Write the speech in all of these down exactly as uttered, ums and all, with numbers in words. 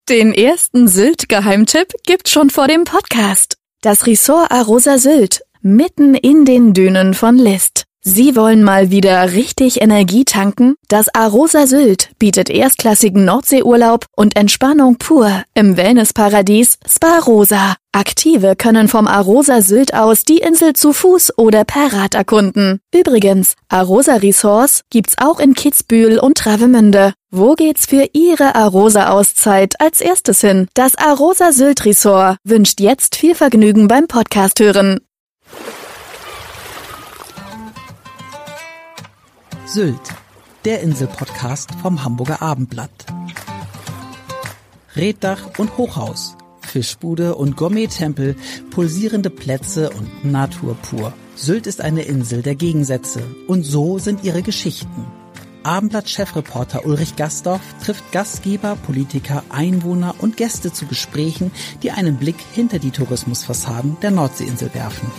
Den ersten Sylt-Geheimtipp gibt's schon vor dem Podcast. Das Resort Arosa Sylt, mitten in den Dünen von List. Sie wollen mal wieder richtig Energie tanken? Das Arosa Sylt bietet erstklassigen Nordseeurlaub und Entspannung pur im Wellnessparadies Spa Rosa. Aktive können vom Arosa Sylt aus die Insel zu Fuß oder per Rad erkunden. Übrigens, Arosa Resorts gibt's auch in Kitzbühel und Travemünde. Wo geht's für Ihre Arosa-Auszeit als erstes hin? Das Arosa Sylt Resort wünscht jetzt viel Vergnügen beim Podcast hören. Sylt, der Insel-Podcast vom Hamburger Abendblatt. Reetdach und Hochhaus, Fischbude und Gourmet-Tempel, pulsierende Plätze und Natur pur. Sylt ist eine Insel der Gegensätze und so sind ihre Geschichten. Abendblatt-Chefreporter Ulrich Gastorf trifft Gastgeber, Politiker, Einwohner und Gäste zu Gesprächen, die einen Blick hinter die Tourismusfassaden der Nordseeinsel werfen.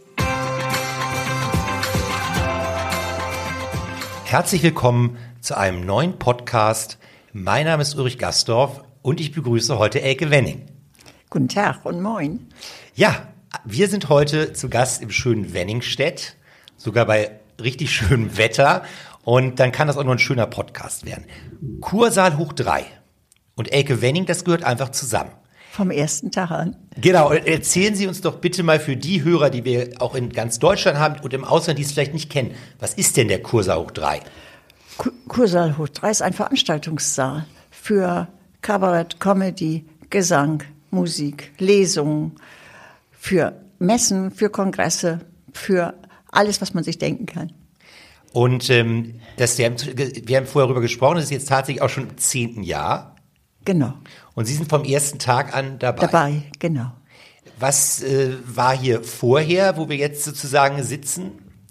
Herzlich willkommen zu einem neuen Podcast. Mein Name ist Ulrich Gastorf und ich begrüße heute Elke Wenning. Guten Tag und moin. Ja, wir sind heute zu Gast im schönen Wenningstedt, sogar bei richtig schönem Wetter. Und dann kann das auch nur ein schöner Podcast werden. Kursaal hoch drei und Elke Wenning, das gehört einfach zusammen. Vom ersten Tag an. Genau, erzählen Sie uns doch bitte mal für die Hörer, die wir auch in ganz Deutschland haben und im Ausland, die es vielleicht nicht kennen. Was ist denn der Kursaal hoch drei? Kursaal hoch drei ist ein Veranstaltungssaal für Kabarett, Comedy, Gesang, Musik, Lesungen, für Messen, für Kongresse, für alles, was man sich denken kann. Und ähm, das, wir, haben, wir haben vorher darüber gesprochen, das ist jetzt tatsächlich auch schon im zehnten Jahr. Genau. Und Sie sind vom ersten Tag an dabei? Dabei, genau. Was äh, war hier vorher, wo wir jetzt sozusagen sitzen?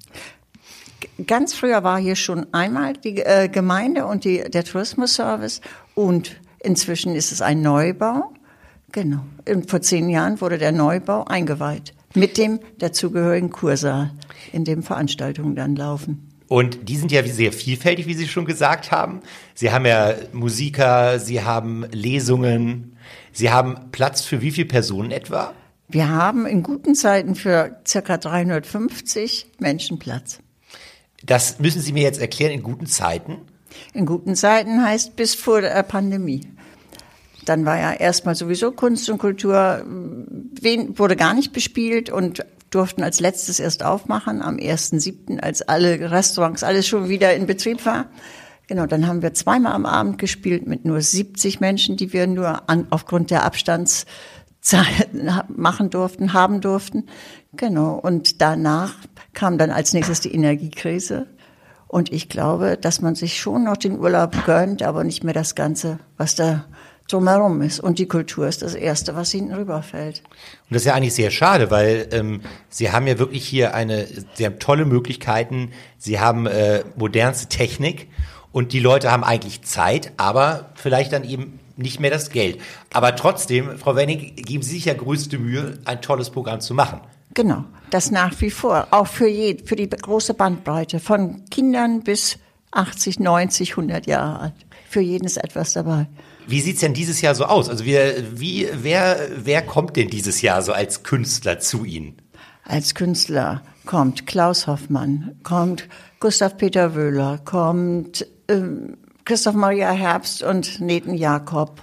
G- ganz früher war hier schon einmal die äh, Gemeinde und die, der Tourismusservice und inzwischen ist es ein Neubau. Genau. Und vor zehn Jahren wurde der Neubau eingeweiht mit dem dazugehörigen Kursaal, in dem Veranstaltungen dann laufen. Und die sind ja sehr vielfältig, wie Sie schon gesagt haben. Sie haben ja Musiker, Sie haben Lesungen, Sie haben Platz für wie viele Personen etwa? Wir haben in guten Zeiten für circa dreihundertfünfzig Menschen Platz. Das müssen Sie mir jetzt erklären, in guten Zeiten? In guten Zeiten heißt bis vor der Pandemie. Dann war ja erstmal sowieso Kunst und Kultur, wurde gar nicht bespielt und durften als letztes erst aufmachen, am ersten siebten, als alle Restaurants, alles schon wieder in Betrieb war. Genau, dann haben wir zweimal am Abend gespielt mit nur siebzig Menschen, die wir nur an, aufgrund der Abstandszeiten machen durften, haben durften. Genau, und danach kam dann als nächstes die Energiekrise. Und ich glaube, dass man sich schon noch den Urlaub gönnt, aber nicht mehr das Ganze, was da drumherum ist. Und die Kultur ist das Erste, was hinten rüberfällt. Und das ist ja eigentlich sehr schade, weil ähm, Sie haben ja wirklich hier eine, Sie haben tolle Möglichkeiten, Sie haben äh, modernste Technik und die Leute haben eigentlich Zeit, aber vielleicht dann eben nicht mehr das Geld. Aber trotzdem, Frau Wenning, geben Sie sich ja größte Mühe, ein tolles Programm zu machen. Genau, das nach wie vor, auch für, je, für die große Bandbreite, von Kindern bis achtzig, neunzig, hundert Jahre alt. Für jeden ist etwas dabei. Wie sieht's denn dieses Jahr so aus? Also wir, wie, wer, wer kommt denn dieses Jahr so als Künstler zu Ihnen? Als Künstler kommt Klaus Hoffmann, kommt Gustav Peter Wöhler, kommt ähm, Christoph Maria Herbst und Neten Jakob,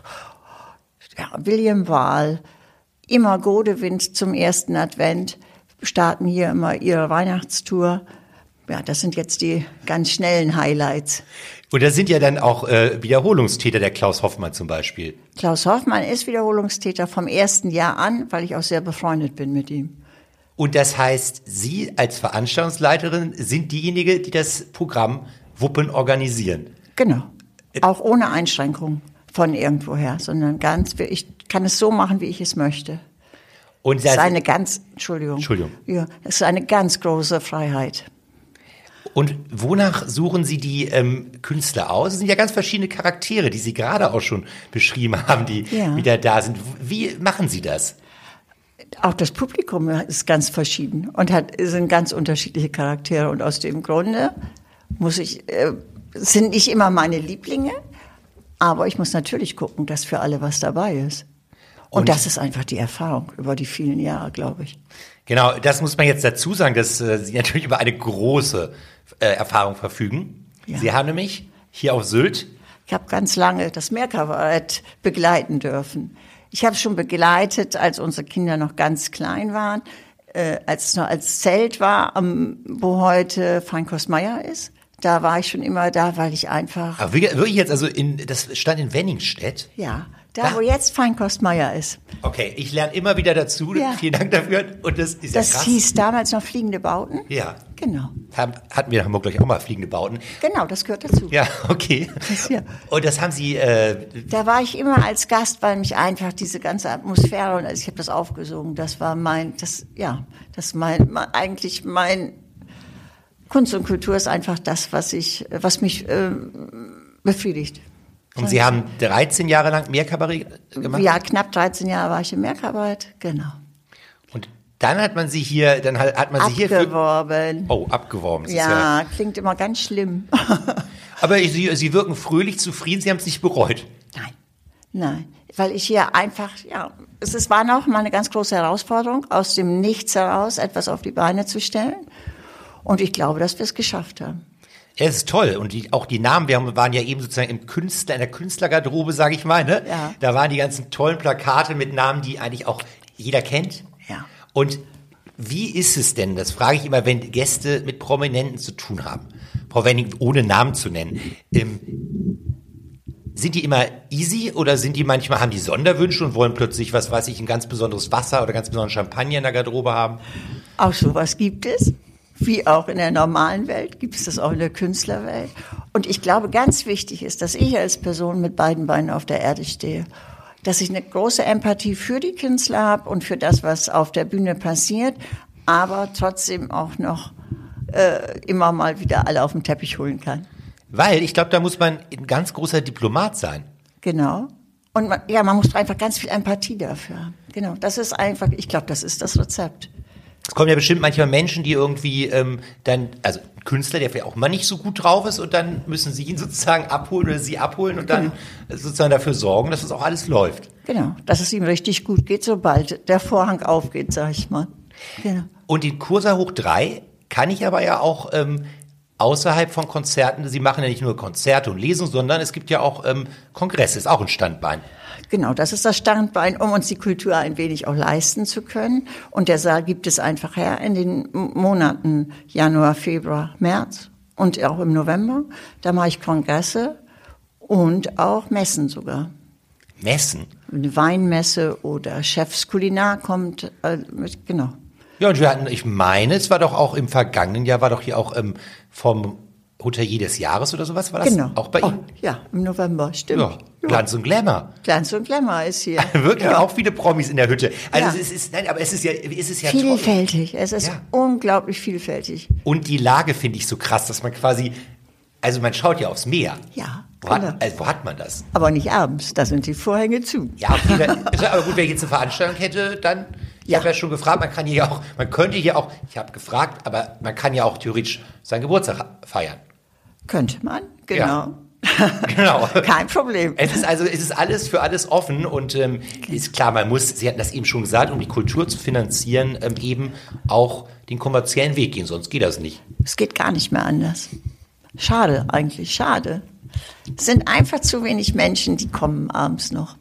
ja, William Wahl, immer Godewind zum ersten Advent, starten hier immer ihre Weihnachtstour. Ja, das sind jetzt die ganz schnellen Highlights. Und da sind ja dann auch äh, Wiederholungstäter, der Klaus Hoffmann zum Beispiel. Klaus Hoffmann ist Wiederholungstäter vom ersten Jahr an, weil ich auch sehr befreundet bin mit ihm. Und das heißt, Sie als Veranstaltungsleiterin sind diejenige, die das Programm Wuppen organisieren? Genau, auch ohne Einschränkung von irgendwoher, sondern ganz, ich kann es so machen, wie ich es möchte. Und das ist eine ganz, Entschuldigung. Entschuldigung. Ja, es ist eine ganz große Freiheit. Und wonach suchen Sie die ähm, Künstler aus? Es sind ja ganz verschiedene Charaktere, die Sie gerade auch schon beschrieben haben, die ja. wieder da sind. Wie machen Sie das? Auch das Publikum ist ganz verschieden und hat sind ganz unterschiedliche Charaktere. Und aus dem Grunde muss ich, äh, sind nicht immer meine Lieblinge, Aber ich muss natürlich gucken, dass für alle was dabei ist. Und, und das ist einfach die Erfahrung über die vielen Jahre, glaube ich. Genau, das muss man jetzt dazu sagen, dass äh, Sie natürlich über eine große äh, Erfahrung verfügen. Ja. Sie haben nämlich hier auf Sylt... Ich habe ganz lange das Meerkabarett begleiten dürfen. Ich habe schon begleitet, als unsere Kinder noch ganz klein waren, äh, als es noch als Zelt war, am, wo heute Feinkost Meier ist. Da war ich schon immer da, weil ich einfach... Aber wirklich jetzt, also in, das stand in Wenningstedt? Ja, da, wo jetzt Feinkost Meier ist. Okay, ich lerne immer wieder dazu. Ja. Vielen Dank dafür. Und das ist ja das krass. Hieß damals noch Fliegende Bauten. Ja. Genau. Haben, hatten wir in Hamburg gleich auch mal Fliegende Bauten. Genau, das gehört dazu. Ja, okay. Das hier. Und das haben Sie... Äh, da war ich immer als Gast, weil mich einfach diese ganze Atmosphäre, und also ich habe das aufgesogen, das war mein, das ja, das mein, mein eigentlich mein... Kunst und Kultur ist einfach das, was ich, was mich äh, befriedigt. Und Sie haben dreizehn Jahre lang Meerkabarett gemacht? Ja, knapp dreizehn Jahre war ich im Meerkabarett, genau. Und dann hat man Sie hier, dann hat man Sie hier abgeworben. Für, oh, abgeworben. Das ja, ja, klingt immer ganz schlimm. Aber Sie, Sie wirken fröhlich, zufrieden, Sie haben es nicht bereut? Nein, nein, weil ich hier einfach, ja, es ist, war noch mal eine ganz große Herausforderung, aus dem Nichts heraus etwas auf die Beine zu stellen. Und ich glaube, dass wir es geschafft haben. Ja, es ist toll. Und die, auch die Namen, wir haben, waren ja eben sozusagen im Künstler, in der Künstlergarderobe, sage ich mal. Ne? Ja. Da waren die ganzen tollen Plakate mit Namen, die eigentlich auch jeder kennt. Ja. Und wie ist es denn, das frage ich immer, wenn Gäste mit Prominenten zu tun haben, Frau Wenning, ohne Namen zu nennen, ähm, sind die immer easy oder sind die manchmal, haben die Sonderwünsche und wollen plötzlich, was weiß ich, ein ganz besonderes Wasser oder ganz besonderen Champagner in der Garderobe haben? Auch sowas gibt es. Wie auch in der normalen Welt, gibt es das auch in der Künstlerwelt. Und ich glaube, ganz wichtig ist, dass ich als Person mit beiden Beinen auf der Erde stehe. Dass ich eine große Empathie für die Künstler habe und für das, was auf der Bühne passiert, aber trotzdem auch noch äh, immer mal wieder alle auf den Teppich holen kann. Weil, ich glaube, da muss man ein ganz großer Diplomat sein. Genau. Und man, ja, man muss einfach ganz viel Empathie dafür haben. Genau, das ist einfach, ich glaube, das ist das Rezept. Es kommen ja bestimmt manchmal Menschen, die irgendwie ähm, dann, also ein Künstler, der vielleicht auch mal nicht so gut drauf ist und dann müssen sie ihn sozusagen abholen oder sie abholen und dann genau. sozusagen dafür sorgen, dass das auch alles läuft. Genau, dass es ihm richtig gut geht, sobald der Vorhang aufgeht, sag ich mal. Genau. Und den Kursa hoch drei kann ich aber ja auch ähm, außerhalb von Konzerten, Sie machen ja nicht nur Konzerte und Lesungen, sondern es gibt ja auch ähm, Kongresse, ist auch ein Standbein. Genau, das ist das Standbein, um uns die Kultur ein wenig auch leisten zu können. Und der Saal gibt es einfach her in den Monaten Januar, Februar, März und auch im November. Da mache ich Kongresse und auch Messen sogar. Messen? Eine Weinmesse oder Chefs Kulinar kommt, äh, mit, genau. Ja, und wir hatten, ich meine, es war doch auch im vergangenen Jahr, war doch hier auch ähm, vom Hotelier des Jahres oder sowas, war das genau. auch bei oh, Ihnen? Ja, im November, stimmt. Ja, Glanz und Glamour. Glanz und Glamour ist hier. Wirklich ja. auch viele Promis in der Hütte. Also ja. es ist, nein, aber es ist ja, es ist ja vielfältig. Toll. Es ist ja. unglaublich vielfältig. Und die Lage finde ich so krass, dass man quasi, also man schaut ja aufs Meer. Ja. Wo hat, also wo hat man das? Aber nicht abends, da sind die Vorhänge zu. Ja, okay, dann, aber gut, wenn ich jetzt eine Veranstaltung hätte, dann, ich ja. habe ja schon gefragt, man kann hier auch, man könnte hier auch, ich habe gefragt, aber man kann ja auch theoretisch seinen Geburtstag feiern. Könnte man, genau. Ja. Genau. Kein Problem. Es ist also, es ist alles für alles offen und ähm, ist klar, man muss, Sie hatten das eben schon gesagt, um die Kultur zu finanzieren, ähm, eben auch den kommerziellen Weg gehen, sonst geht das nicht. Es geht gar nicht mehr anders. Schade eigentlich, schade. Es sind einfach zu wenig Menschen, die kommen abends noch.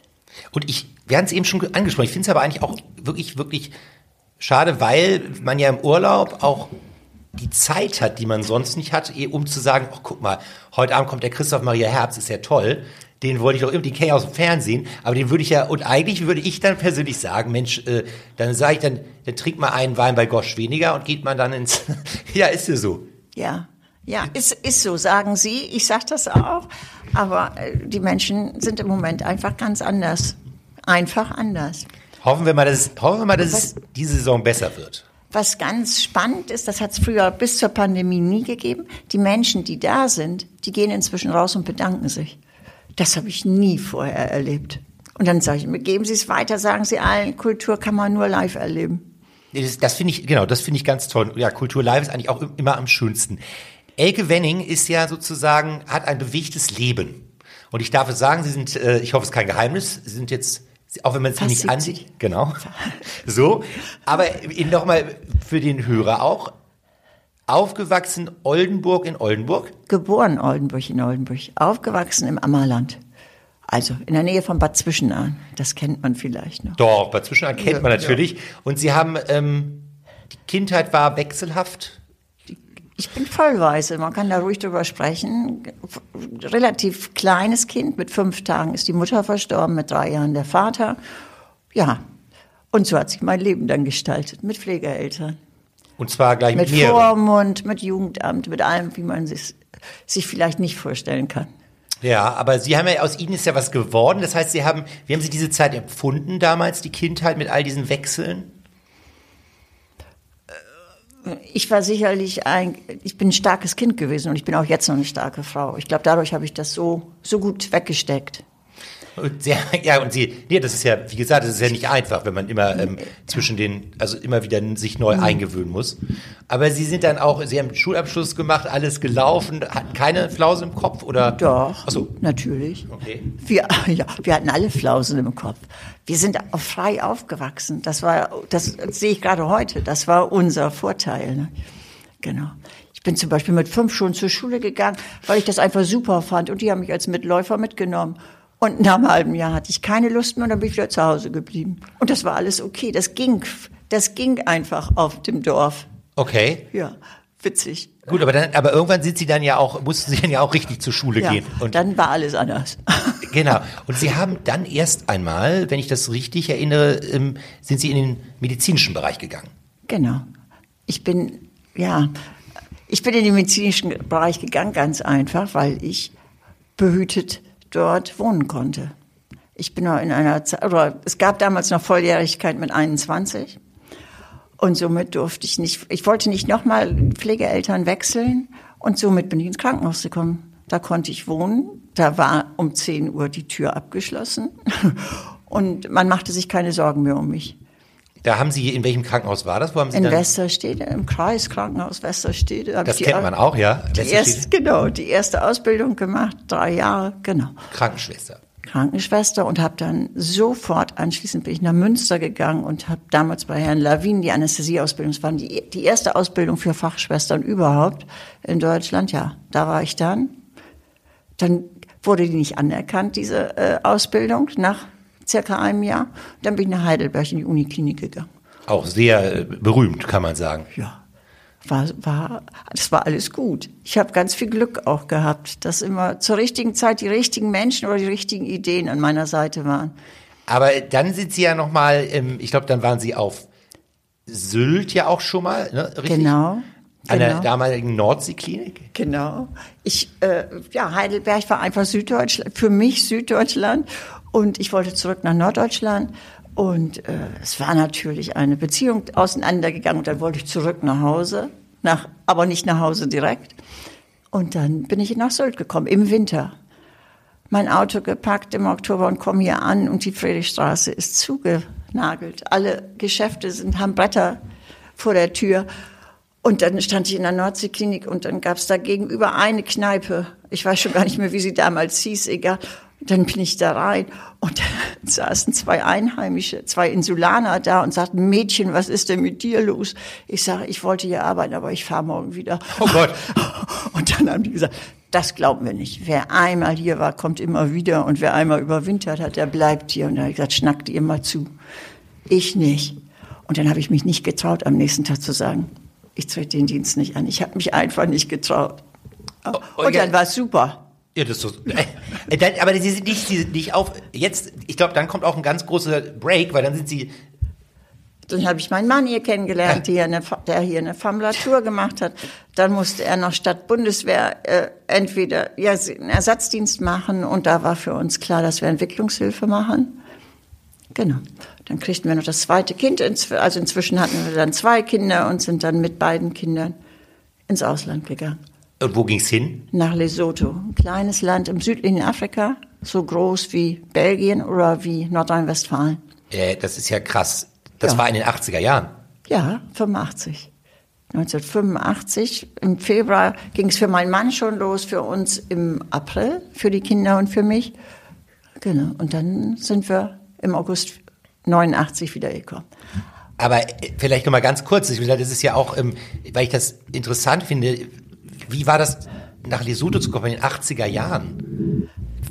Und ich, wir hatten es eben schon angesprochen, ich finde es aber eigentlich auch wirklich, wirklich schade, weil man ja im Urlaub auch die Zeit hat, die man sonst nicht hat, um zu sagen, oh, guck mal, heute Abend kommt der Christoph Maria Herbst, ist ja toll, den wollte ich doch irgendwie, den kenne ich aus dem Fernsehen, aber den würde ich ja, und eigentlich würde ich dann persönlich sagen, Mensch, äh, dann sage ich dann, dann trink mal einen Wein bei Gosch weniger und geht man dann ins, ja, ist ja so. Ja, ja, ist, ist so, sagen Sie, ich sage das auch, aber äh, die Menschen sind im Moment einfach ganz anders, einfach anders. Hoffen wir mal, dass, hoffen wir mal, dass es diese Saison besser wird. Was ganz spannend ist, das hat es früher bis zur Pandemie nie gegeben, die Menschen, die da sind, die gehen inzwischen raus und bedanken sich. Das habe ich nie vorher erlebt. Und dann sage ich mir, geben Sie es weiter, sagen Sie allen, Kultur kann man nur live erleben. Das, das finde ich, genau, das finde ich ganz toll. Ja, Kultur live ist eigentlich auch immer am schönsten. Elke Wenning ist ja sozusagen, hat ein bewegtes Leben. Und ich darf es sagen, Sie sind, äh, ich hoffe, es ist kein Geheimnis, Sie sind jetzt, auch wenn man es Fast nicht siebzig. ansieht, genau, so, aber nochmal für den Hörer auch, aufgewachsen Oldenburg in Oldenburg? Geboren Oldenburg in Oldenburg, aufgewachsen im Ammerland. Also in der Nähe von Bad Zwischenahn, das kennt man vielleicht noch. Doch, Bad Zwischenahn kennt Ja, man natürlich. ja. Und Sie haben, ähm, die Kindheit war wechselhaft? Ich bin vollweise, man kann da ruhig drüber sprechen. Relativ kleines Kind, mit fünf Tagen ist die Mutter verstorben, mit drei Jahren der Vater. Ja, und so hat sich mein Leben dann gestaltet, mit Pflegeeltern. Und zwar gleich mit, Mit mehreren. Vormund, mit Jugendamt, mit allem, wie man sich, sich vielleicht nicht vorstellen kann. Ja, aber Sie haben ja, aus Ihnen ist ja was geworden. Das heißt, Sie haben, wie haben Sie diese Zeit empfunden damals, die Kindheit mit all diesen Wechseln? Ich war sicherlich ein, ich bin ein starkes Kind gewesen und ich bin auch jetzt noch eine starke Frau. Ich glaube, dadurch habe ich das so, so gut weggesteckt. Und sehr, ja, und Sie, nee, das ist ja, wie gesagt, das ist ja nicht einfach, wenn man immer ähm, zwischen den, also immer wieder sich neu eingewöhnen muss. Aber Sie sind dann auch, Sie haben Schulabschluss gemacht, alles gelaufen, hatten keine Flausen im Kopf oder? Doch, Ach so. natürlich. Okay. Wir, ja, wir hatten alle Flausen im Kopf. Wir sind auch frei aufgewachsen. Das war, das sehe ich gerade heute. Das war unser Vorteil. Ne? Genau. Ich bin zum Beispiel mit fünf schon zur Schule gegangen, weil ich das einfach super fand. Und die haben mich als Mitläufer mitgenommen. Und nach einem halben Jahr hatte ich keine Lust mehr und dann bin ich wieder zu Hause geblieben. Und das war alles okay. Das ging, das ging einfach auf dem Dorf. Okay. Ja, witzig. Gut, aber dann, aber irgendwann sind Sie dann ja auch, mussten Sie dann ja auch richtig zur Schule Ja, gehen. Und dann war alles anders. genau. Und Sie haben dann erst einmal, wenn ich das richtig erinnere, ähm, sind Sie in den medizinischen Bereich gegangen. Genau. Ich bin, ja, ich bin in den medizinischen Bereich gegangen, ganz einfach, weil ich behütet dort wohnen konnte. Ich bin noch in einer Zeit, oder es gab damals noch Volljährigkeit mit einundzwanzig und somit durfte ich nicht, ich wollte nicht nochmal Pflegeeltern wechseln und somit bin ich ins Krankenhaus gekommen. Da konnte ich wohnen, da war um zehn Uhr die Tür abgeschlossen und man machte sich keine Sorgen mehr um mich. Da haben Sie, in welchem Krankenhaus war das? Wo haben Sie In dann? Westerstede, im Kreiskrankenhaus Westerstede. Das kennt man auch, ja? Die erste, genau, die erste Ausbildung gemacht, drei Jahre, genau. Krankenschwester. Krankenschwester und habe dann sofort, anschließend bin ich nach Münster gegangen und habe damals bei Herrn Lawin die Anästhesieausbildung, das war die, die erste Ausbildung für Fachschwestern überhaupt in Deutschland, ja, da war ich dann. Dann wurde die nicht anerkannt, diese äh, Ausbildung, nach circa einem Jahr. Dann bin ich nach Heidelberg in die Uniklinik gegangen. Auch sehr äh, berühmt, kann man sagen. Ja, war, war, das war alles gut. Ich habe ganz viel Glück auch gehabt, dass immer zur richtigen Zeit die richtigen Menschen oder die richtigen Ideen an meiner Seite waren. Aber dann sind Sie ja nochmal, ähm, ich glaube, dann waren Sie auf Sylt ja auch schon mal, ne? Richtig? Genau. An der genau. damaligen Nordseeklinik? Genau. Ich, äh, ja, Heidelberg war einfach Süddeutschland, für mich Süddeutschland. Und ich wollte zurück nach Norddeutschland. Und äh, es war natürlich eine Beziehung auseinandergegangen. Und dann wollte ich zurück nach Hause, nach, aber nicht nach Hause direkt. Und dann bin ich nach Sylt gekommen, im Winter. Mein Auto gepackt im Oktober und komme hier an. Und die Friedrichstraße ist zugenagelt. Alle Geschäfte sind, haben Bretter vor der Tür. Und dann stand ich in der Nordseeklinik und dann gab es da gegenüber eine Kneipe. Ich weiß schon gar nicht mehr, wie sie damals hieß, egal. Dann bin ich da rein und da saßen zwei Einheimische, zwei Insulaner da und sagten, Mädchen, was ist denn mit dir los? Ich sage, ich wollte hier arbeiten, aber ich fahre morgen wieder. Oh Gott. Und dann haben die gesagt, das glauben wir nicht. Wer einmal hier war, kommt immer wieder und wer einmal überwintert hat, der bleibt hier. Und dann habe ich gesagt, schnackt ihr mal zu. Ich nicht. Und dann habe ich mich nicht getraut, am nächsten Tag zu sagen, ich trete den Dienst nicht an. Ich habe mich einfach nicht getraut. Oh, und dann war es super. Ja, das ist so. Äh, dann, aber Sie sind nicht, Sie sind nicht auf. Jetzt, ich glaube, dann kommt auch ein ganz großer Break, weil dann sind Sie. Dann habe ich meinen Mann hier kennengelernt, der hier eine, der hier eine Formulatur gemacht hat. Dann musste er noch statt Bundeswehr äh, entweder ja, einen Ersatzdienst machen und da war für uns klar, dass wir Entwicklungshilfe machen. Genau. Dann kriegten wir noch das zweite Kind. Also inzwischen hatten wir dann zwei Kinder und sind dann mit beiden Kindern ins Ausland gegangen. Und wo ging's hin? Nach Lesotho, ein kleines Land im südlichen Afrika, so groß wie Belgien oder wie Nordrhein-Westfalen. Äh, das ist ja krass. Das Ja. war in den achtziger Jahren. Ja, fünfundachtzig. neunzehnhundertfünfundachtzig. Im Februar ging es für meinen Mann schon los, für uns im April, für die Kinder und für mich. Genau. Und dann sind wir im August neunundachtzig wieder gekommen. Aber vielleicht noch mal ganz kurz, ich will sagen, das ist ja auch, ähm, weil ich das interessant finde, wie war das, nach Lesotho zu kommen in den achtziger Jahren?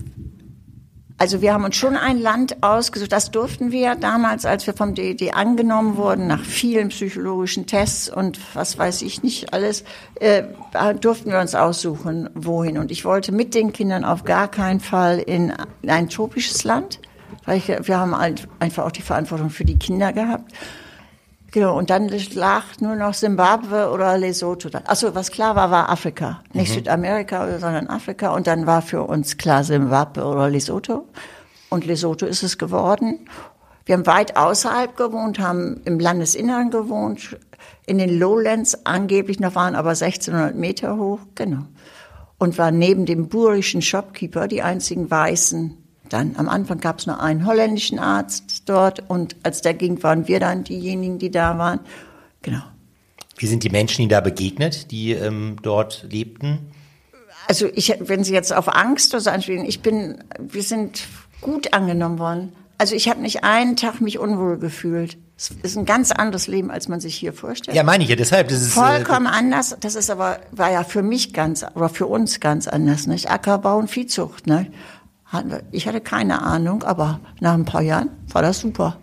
Also wir haben uns schon ein Land ausgesucht, das durften wir damals, als wir vom D E D angenommen wurden, nach vielen psychologischen Tests und was weiß ich nicht alles, äh, durften wir uns aussuchen, wohin. Und ich wollte mit den Kindern auf gar keinen Fall in ein tropisches Land, weil ich, wir haben halt einfach auch die Verantwortung für die Kinder gehabt. Genau, und dann lag nur noch Simbabwe oder Lesotho. Achso, was klar war, war Afrika. Nicht mhm. Südamerika, sondern Afrika. Und dann war für uns klar Simbabwe oder Lesotho. Und Lesotho ist es geworden. Wir haben weit außerhalb gewohnt, haben im Landesinneren gewohnt, in den Lowlands angeblich noch waren aber sechzehnhundert Meter hoch. Genau. Und waren neben dem burischen Shopkeeper die einzigen Weißen. Dann am Anfang gab es nur einen holländischen Arzt dort und als der ging, waren wir dann diejenigen, die da waren. Genau. Wie sind die Menschen Ihnen da begegnet, die ähm, dort lebten? Also ich, wenn Sie jetzt auf Angst oder so anspielen, ich bin, wir sind gut angenommen worden. Also ich habe nicht einen Tag mich unwohl gefühlt. Es ist ein ganz anderes Leben, als man sich hier vorstellt. Ja, meine ich ja, deshalb. Das ist vollkommen äh, anders. Das ist aber, war ja für mich ganz, oder für uns ganz anders, nicht? Ackerbau und Viehzucht, ne? Ich hatte keine Ahnung, aber nach ein paar Jahren war das super.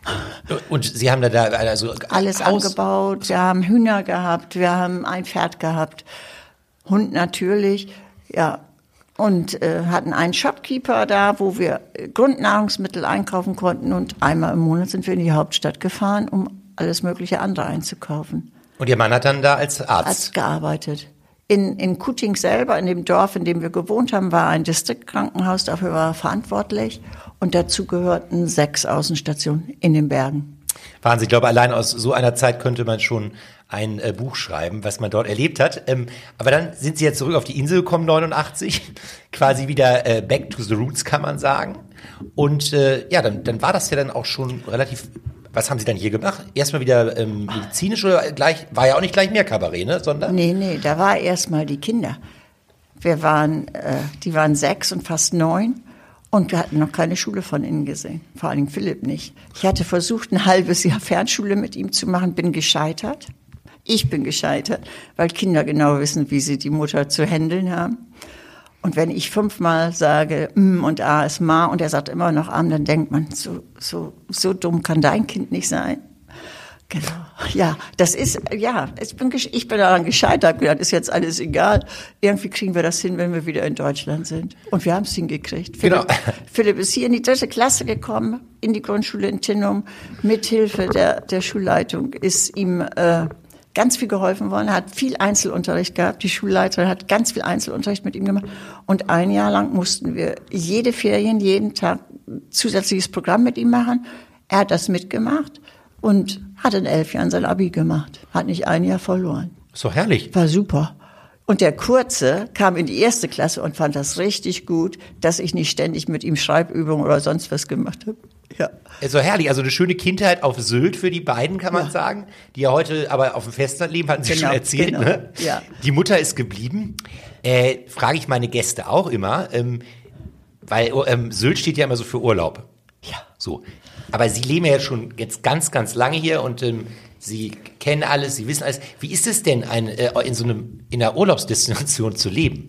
Und Sie haben da, da also alles angebaut, wir haben Hühner gehabt, wir haben ein Pferd gehabt, Hund natürlich, ja. Und äh, hatten einen Shopkeeper da, wo wir Grundnahrungsmittel einkaufen konnten und einmal im Monat sind wir in die Hauptstadt gefahren, um alles mögliche andere einzukaufen. Und Ihr Mann hat dann da als Arzt? Arzt gearbeitet. In, in Kuting selber, in dem Dorf, in dem wir gewohnt haben, war ein Distriktkrankenhaus, dafür war er verantwortlich. Und dazu gehörten sechs Außenstationen in den Bergen. Wahnsinn, ich glaube, allein aus so einer Zeit könnte man schon ein äh, Buch schreiben, was man dort erlebt hat. Ähm, aber dann sind Sie jetzt zurück auf die Insel gekommen, neunundachtzig, quasi wieder äh, back to the roots, kann man sagen. Und äh, ja, dann, dann war das ja dann auch schon relativ... Was haben Sie dann hier gemacht? Erstmal wieder ähm, medizinisch oder gleich, war ja auch nicht gleich mehr Kabarett, ne? Sondern? Nee, nee, da war erstmal die Kinder. Wir waren, äh, die waren sechs und fast neun und wir hatten noch keine Schule von ihnen gesehen. Vor allem Philipp nicht. Ich hatte versucht, ein halbes Jahr Fernschule mit ihm zu machen, bin gescheitert. Ich bin gescheitert, weil Kinder genau wissen, wie sie die Mutter zu handeln haben. Und wenn ich fünfmal sage, M und A ist Ma und er sagt immer noch Am, dann denkt man, so, so, so dumm kann dein Kind nicht sein. Genau. Ja, das ist, ja, ich bin, ich bin daran gescheitert, das ist jetzt alles egal. Irgendwie kriegen wir das hin, wenn wir wieder in Deutschland sind. Und wir haben es hingekriegt. Philipp, genau. Philipp ist hier in die dritte Klasse gekommen, in die Grundschule in Tinnum, mit Hilfe der, der Schulleitung ist ihm, äh, ganz viel geholfen worden, er hat viel Einzelunterricht gehabt, die Schulleiterin hat ganz viel Einzelunterricht mit ihm gemacht und ein Jahr lang mussten wir jede Ferien, jeden Tag zusätzliches Programm mit ihm machen. Er hat das mitgemacht und hat in elf Jahren sein Abi gemacht, hat nicht ein Jahr verloren. So herrlich. War super. Und der Kurze kam in die erste Klasse und fand das richtig gut, dass ich nicht ständig mit ihm Schreibübungen oder sonst was gemacht habe. Ja. So herrlich, also eine schöne Kindheit auf Sylt für die beiden, kann man ja. sagen, die ja heute aber auf dem Festland leben, hatten Sie genau, schon erzählt. Genau. Ne? Ja. Die Mutter ist geblieben. Äh, frage ich meine Gäste auch immer, ähm, weil ähm, Sylt steht ja immer so für Urlaub. Ja. So. Aber Sie leben ja jetzt schon jetzt ganz, ganz lange hier und ähm, Sie kennen alles, Sie wissen alles. Wie ist es denn, ein, äh, in so einem, in einer Urlaubsdestination zu leben?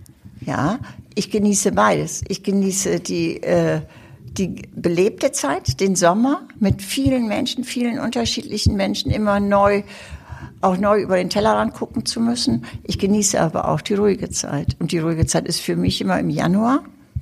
Ja, ich genieße beides. Ich genieße die, äh, die belebte Zeit, den Sommer mit vielen Menschen, vielen unterschiedlichen Menschen, immer neu, auch neu über den Tellerrand gucken zu müssen. Ich genieße aber auch die ruhige Zeit. Und die ruhige Zeit ist für mich immer im Januar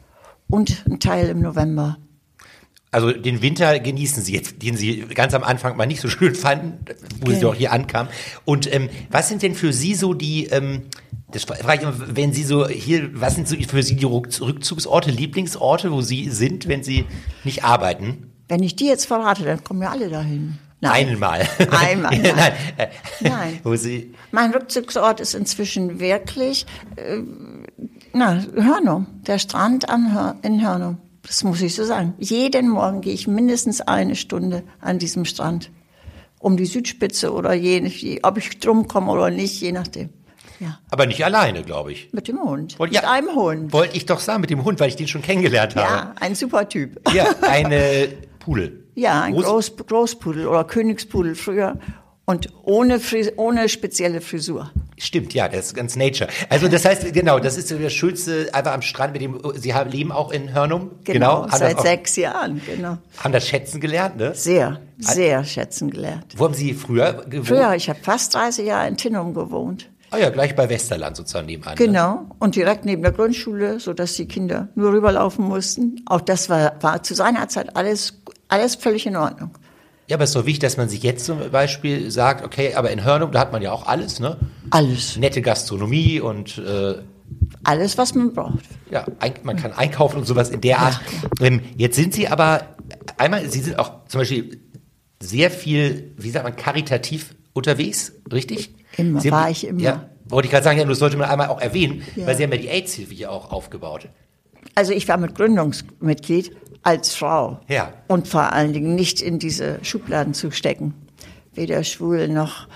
und ein Teil im November. Also den Winter genießen Sie jetzt, den Sie ganz am Anfang mal nicht so schön fanden, wo okay. Sie auch hier ankamen. Und ähm, was sind denn für Sie so die, ähm, das frage ich immer, wenn Sie so hier, was sind so für Sie die Rückzugsorte, Lieblingsorte, wo Sie sind, wenn Sie nicht arbeiten? Wenn ich die jetzt verrate, dann kommen ja alle dahin. Nein. Einmal. Einmal. Nein. nein. nein. Wo Sie mein Rückzugsort ist inzwischen wirklich, äh, na, Hörnum, der Strand an Hör- in Hörnum. Das muss ich so sagen. Jeden Morgen gehe ich mindestens eine Stunde an diesem Strand. um die Südspitze oder je, ob ich drum komme oder nicht, je nachdem. Ja. Aber nicht alleine, glaube ich. Mit dem Hund. Wollt, mit ja, einem Hund. Wollte ich doch sagen, mit dem Hund, weil ich den schon kennengelernt habe. Ja, ein super Typ. Ja, eine Pudel. Ja, ein Groß- Groß, Großpudel oder Königspudel früher. Und ohne, Fris- ohne spezielle Frisur. Stimmt, ja, das ist ganz Nature. Also das heißt, genau, das ist so der Schulze einfach am Strand mit dem, Sie haben, leben auch in Hörnum? Genau, haben seit das auch, sechs Jahren, genau. Haben das schätzen gelernt, ne? Sehr, sehr schätzen gelernt. Wo haben Sie früher gewohnt? Früher, ich habe fast dreißig Jahre in Tinnum gewohnt. Ah ja, gleich bei Westerland sozusagen nebenan. Ne? Genau, und direkt neben der Grundschule, sodass die Kinder nur rüberlaufen mussten. Auch das war, war zu seiner Zeit alles, alles völlig in Ordnung. Ja, aber es ist so wichtig, dass man sich jetzt zum Beispiel sagt, okay, aber in Hörnum, da hat man ja auch alles, ne? Alles. Nette Gastronomie und äh, Alles, was man braucht. ja, ein, man kann einkaufen und sowas in der Art. Ähm, jetzt sind Sie aber, einmal, Sie sind auch zum Beispiel sehr viel, wie sagt man, karitativ unterwegs, richtig? Immer, Sie war ich immer. Ja, wollte ich gerade sagen, ja, das sollte man einmal auch erwähnen, Ja. weil Sie haben ja die AIDS-Hilfe hier auch aufgebaut. Also ich war mit Gründungsmitglied als Frau. Ja. Und vor allen Dingen nicht in diese Schubladen zu stecken. Weder schwul noch.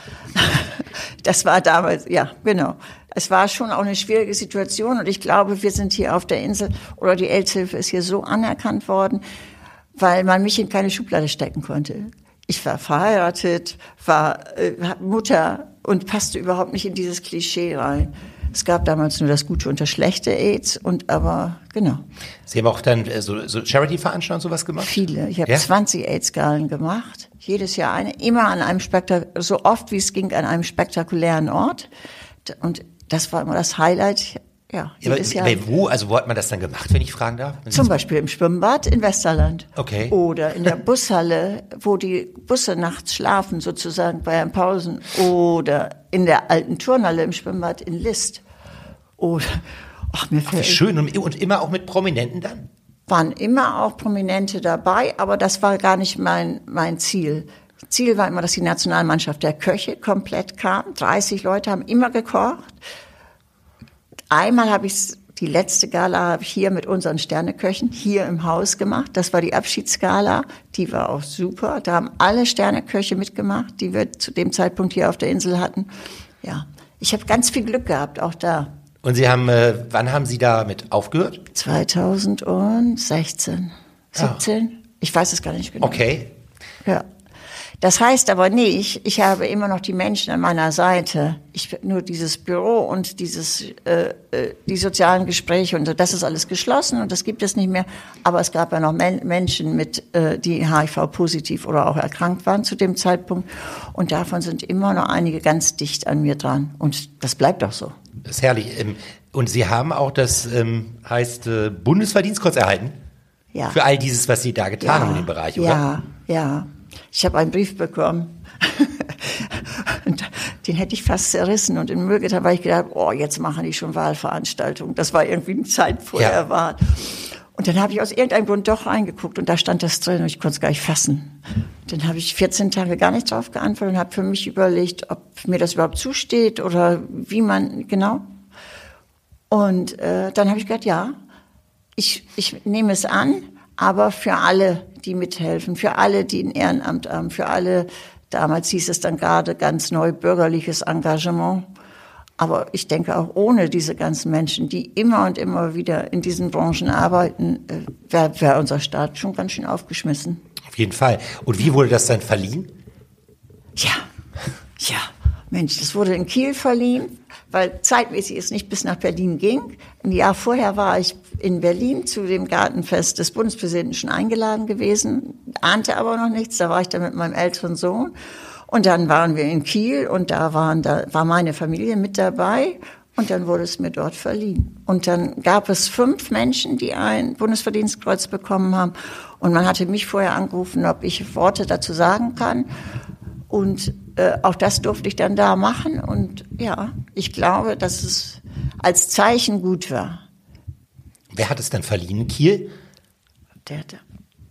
Das war damals, ja, genau. Es war schon auch eine schwierige Situation und ich glaube, wir sind hier auf der Insel oder die AIDS-Hilfe ist hier so anerkannt worden, weil man mich in keine Schublade stecken konnte. Ich war verheiratet, war äh, Mutter und passte überhaupt nicht in dieses Klischee rein. Es gab damals nur das gute und das schlechte AIDS und aber, genau. Sie haben auch dann äh, so, so Charity-Veranstaltungen und sowas gemacht? Viele. Ich habe Ja? zwanzig AIDS-Galen gemacht. Jedes Jahr eine. Immer an einem Spektak so oft wie es ging, an einem spektakulären Ort. Und das war immer das Highlight. Ja, Ja, aber, jedes Jahr. aber wo, also wo hat man das dann gemacht, wenn ich fragen darf? Wenn Sie Zum das- Beispiel im Schwimmbad in Westerland. Okay. Oder in der Bushalle, wo die Busse nachts schlafen, sozusagen bei den Pausen. Oder in der alten Turnhalle im Schwimmbad in List. Oder, ach, mir Wie fällt, schön und, und immer auch mit Prominenten dann? waren immer auch Prominente dabei, aber das war gar nicht mein, mein Ziel. Ziel war immer, dass die Nationalmannschaft der Köche komplett kam. dreißig Leute haben immer gekocht. Einmal habe ich die letzte Gala habe ich hier mit unseren Sterneköchen hier im Haus gemacht. Das war die Abschiedsgala. Die war auch super. Da haben alle Sterneköche mitgemacht, die wir zu dem Zeitpunkt hier auf der Insel hatten. Ja, ich habe ganz viel Glück gehabt, auch da. Und Sie haben, äh, wann haben Sie damit aufgehört? zweitausendsechzehn, siebzehn? Ich weiß es gar nicht genau. Okay. Ja. Das heißt aber nicht, ich habe immer noch die Menschen an meiner Seite. Ich nur dieses Büro und dieses äh, äh, die sozialen Gespräche und so, das ist alles geschlossen und das gibt es nicht mehr. Aber es gab ja noch Men- Menschen mit, äh, die H I V-positiv oder auch erkrankt waren zu dem Zeitpunkt und davon sind immer noch einige ganz dicht an mir dran und das bleibt auch so. Das ist herrlich. Ähm, Und Sie haben auch das, ähm, heißt, äh, Bundesverdienstkreuz erhalten? Ja. Für all dieses, was Sie da getan haben in dem Bereich, oder? Ja, ja. Ich habe einen Brief bekommen. Und den hätte ich fast zerrissen. Und in Müllgitter habe ich gedacht, oh, jetzt machen die schon Wahlveranstaltungen. Das war irgendwie eine Zeit vorher Ja. war. Und dann habe ich aus irgendeinem Grund doch reingeguckt und da stand das drin und ich konnte es gar nicht fassen. Dann habe ich vierzehn Tage gar nicht drauf geantwortet und habe für mich überlegt, ob mir das überhaupt zusteht oder wie man, genau. Und äh, dann habe ich gedacht, ja, ich, ich nehme es an, aber für alle, die mithelfen, für alle, die ein Ehrenamt haben, für alle, damals hieß es dann gerade ganz neu, bürgerliches Engagement. Aber ich denke auch ohne diese ganzen Menschen, die immer und immer wieder in diesen Branchen arbeiten, äh, wäre wär unser Staat schon ganz schön aufgeschmissen. Auf jeden Fall. Und wie wurde das dann verliehen? Ja, ja, Mensch, das wurde in Kiel verliehen, weil zeitmäßig es nicht bis nach Berlin ging. Ein Jahr vorher war ich in Berlin zu dem Gartenfest des Bundespräsidenten schon eingeladen gewesen, ahnte aber noch nichts. Da war ich dann mit meinem älteren Sohn und dann waren wir in Kiel und da waren da war meine Familie mit dabei und dann wurde es mir dort verliehen. Und dann gab es fünf Menschen, die ein Bundesverdienstkreuz bekommen haben und man hatte mich vorher angerufen, ob ich Worte dazu sagen kann. Und äh, auch das durfte ich dann da machen. Und ja, ich glaube, dass es als Zeichen gut war. Wer hat es dann verliehen? Kiel? Der, der,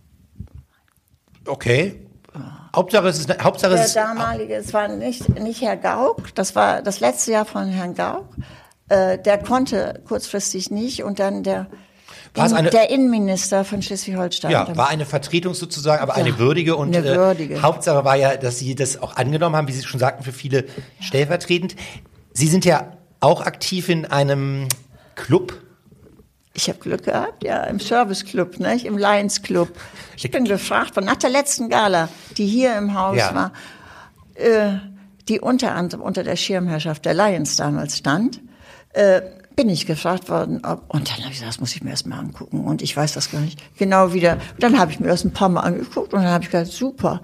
Okay. Hauptsache es ist, Hauptsache der es ist, damalige, es war nicht, nicht Herr Gauck, das war das letzte Jahr von Herrn Gauck. Äh, der konnte kurzfristig nicht. Und dann der, War es eine, der Innenminister von Schleswig-Holstein. Ja, war eine Vertretung sozusagen, aber ja, eine würdige. Und eine würdige. Äh, Hauptsache war ja, dass Sie das auch angenommen haben, wie Sie schon sagten, für viele ja. stellvertretend. Sie sind ja auch aktiv in einem Club. Ich habe Glück gehabt, ja, im Service-Club, nicht? Im Lions Club. Ich bin gefragt worden, nach der letzten Gala, die hier im Haus ja. war, äh, die unter anderem unter der Schirmherrschaft der Lions damals stand, äh, bin ich gefragt worden, ob, und dann habe ich gesagt, das muss ich mir erst mal angucken und ich weiß das gar nicht genau wieder. Dann habe ich mir das ein paar Mal angeguckt und dann habe ich gesagt, super,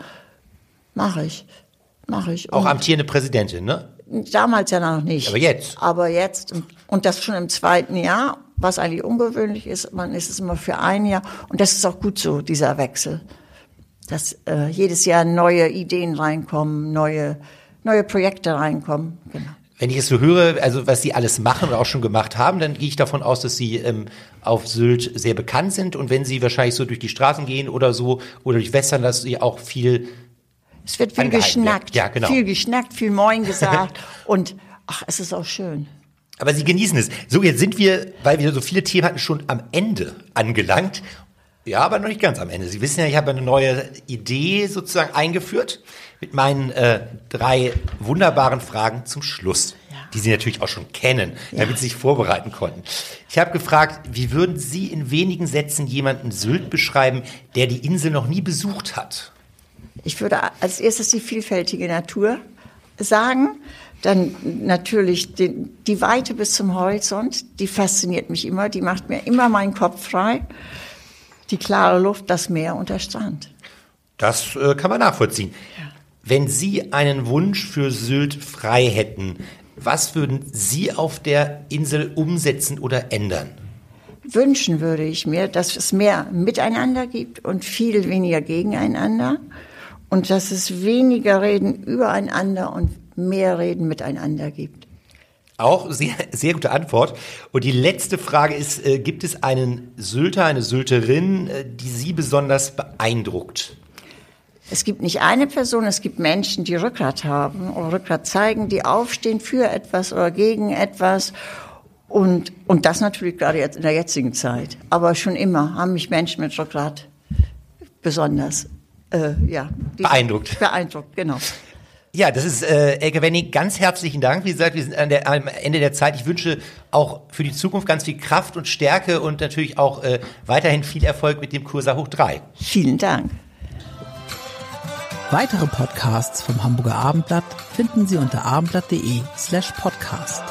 mache ich, mache ich. Auch und amtierende Präsidentin, ne? Damals ja noch nicht. Aber jetzt? Aber jetzt, und das schon im zweiten Jahr, was eigentlich ungewöhnlich ist, man ist es immer für ein Jahr und das ist auch gut so, dieser Wechsel, dass äh, jedes Jahr neue Ideen reinkommen, neue, neue Projekte reinkommen, genau. Wenn ich es so höre, also was Sie alles machen oder auch schon gemacht haben, dann gehe ich davon aus, dass Sie ähm, auf Sylt sehr bekannt sind. Und wenn Sie wahrscheinlich so durch die Straßen gehen oder so oder durch Western, dass Sie auch viel Es wird viel geschnackt, ja, genau. viel geschnackt, viel Moin gesagt und ach, es ist auch schön. Aber Sie genießen es. So, jetzt sind wir, weil wir so viele Themen hatten, schon am Ende angelangt. Ja, aber noch nicht ganz am Ende. Sie wissen ja, ich habe eine neue Idee sozusagen eingeführt mit meinen äh, drei wunderbaren Fragen zum Schluss, ja. die Sie natürlich auch schon kennen, ja. damit Sie sich vorbereiten konnten. Ich habe gefragt, wie würden Sie in wenigen Sätzen jemanden Sylt beschreiben, der die Insel noch nie besucht hat? Ich würde als erstes die vielfältige Natur sagen, dann natürlich die, die Weite bis zum Horizont, die fasziniert mich immer, die macht mir immer meinen Kopf frei. Die klare Luft, das Meer und der Strand. Das äh, kann man nachvollziehen. Ja. Wenn Sie einen Wunsch für Sylt frei hätten, was würden Sie auf der Insel umsetzen oder ändern? Wünschen würde ich mir, dass es mehr Miteinander gibt und viel weniger gegeneinander. Und dass es weniger Reden übereinander und mehr Reden miteinander gibt. Auch sehr, sehr gute Antwort. Und die letzte Frage ist, äh, gibt es einen Sylter, eine Sylterin, äh, die Sie besonders beeindruckt? Es gibt nicht eine Person, es gibt Menschen, die Rückgrat haben oder Rückgrat zeigen, die aufstehen für etwas oder gegen etwas. Und, und das natürlich gerade jetzt in der jetzigen Zeit. Aber schon immer haben mich Menschen mit Rückgrat besonders äh, ja, beeindruckt. Beeindruckt, genau. Ja, das ist äh, Elke Wenning, ganz herzlichen Dank. Wie gesagt, wir sind an der, am Ende der Zeit. Ich wünsche auch für die Zukunft ganz viel Kraft und Stärke und natürlich auch äh, weiterhin viel Erfolg mit dem Cursa Hoch drei. Vielen Dank. Weitere Podcasts vom Hamburger Abendblatt finden Sie unter abendblatt punkt de slash podcast.